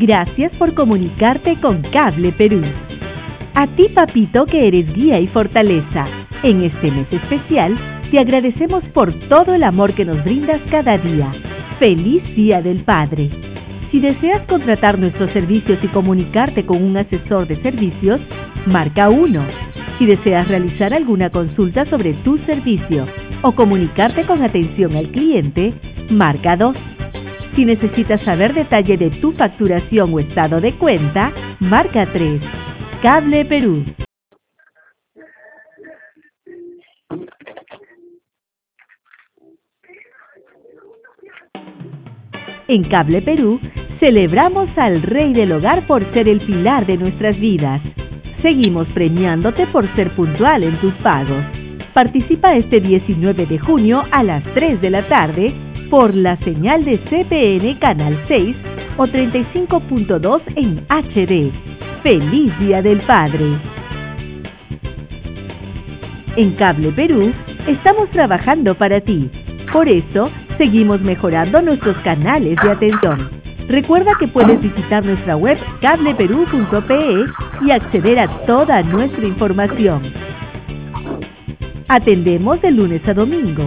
Gracias por comunicarte con Cable Perú. A ti, papito, que eres guía y fortaleza, en este mes especial, te agradecemos por todo el amor que nos brindas cada día. ¡Feliz Día del Padre! Si deseas contratar nuestros servicios y comunicarte con un asesor de servicios, marca 1. Si deseas realizar alguna consulta sobre tu servicio o comunicarte con atención al cliente, marca 2. Si necesitas saber detalle de tu facturación o estado de cuenta, marca 3. Cable Perú. En Cable Perú, celebramos al Rey del Hogar por ser el pilar de nuestras vidas. Seguimos premiándote por ser puntual en tus pagos. Participa este 19 de junio a las 3 de la tarde por la señal de CPN Canal 6 o 35.2 en HD. ¡Feliz Día del Padre! En Cable Perú, estamos trabajando para ti. Por eso, seguimos mejorando nuestros canales de atención. Recuerda que puedes visitar nuestra web cableperú.pe y acceder a toda nuestra información. Atendemos de lunes a domingo.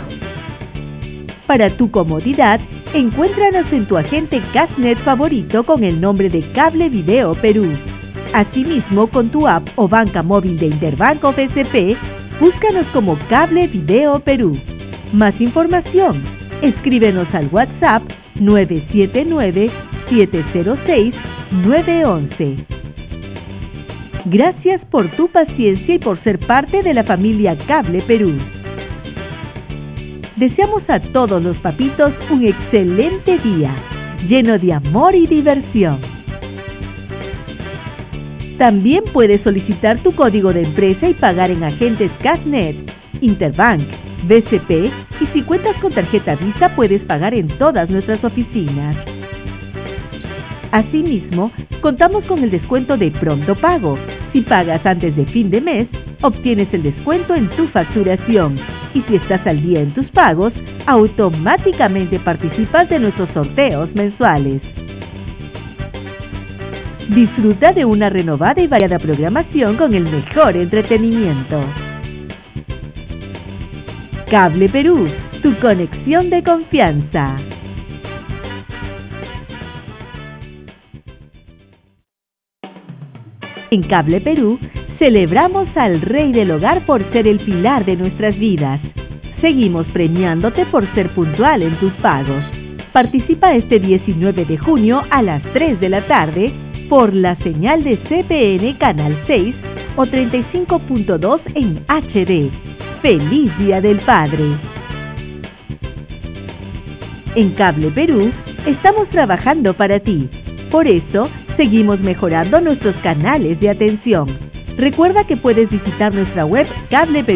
Para tu comodidad, encuéntranos en tu agente Cashnet favorito con el nombre de Cable Video Perú. Asimismo, con tu app o banca móvil de Interbank o BCP, búscanos como Cable Video Perú. Más información, escríbenos al WhatsApp 979-706-911. Gracias por tu paciencia y por ser parte de la familia Cable Perú. Deseamos a todos los papitos un excelente día, lleno de amor y diversión. También puedes solicitar tu código de empresa y pagar en agentes Cashnet, Interbank, BCP y si cuentas con tarjeta Visa puedes pagar en todas nuestras oficinas. Asimismo, contamos con el descuento de Pronto Pago. Si pagas antes de fin de mes, obtienes el descuento en tu facturación. Y si estás al día en tus pagos, automáticamente participas de nuestros sorteos mensuales. Disfruta de una renovada y variada programación con el mejor entretenimiento. Cable Perú, tu conexión de confianza. En Cable Perú, celebramos al Rey del Hogar por ser el pilar de nuestras vidas. Seguimos premiándote por ser puntual en tus pagos. Participa este 19 de junio a las 3 de la tarde por la señal de CPN Canal 6 o 35.2 en HD. ¡Feliz Día del Padre! En Cable Perú, estamos trabajando para ti. Por eso, seguimos mejorando nuestros canales de atención. Recuerda que puedes visitar nuestra web cableperú.pe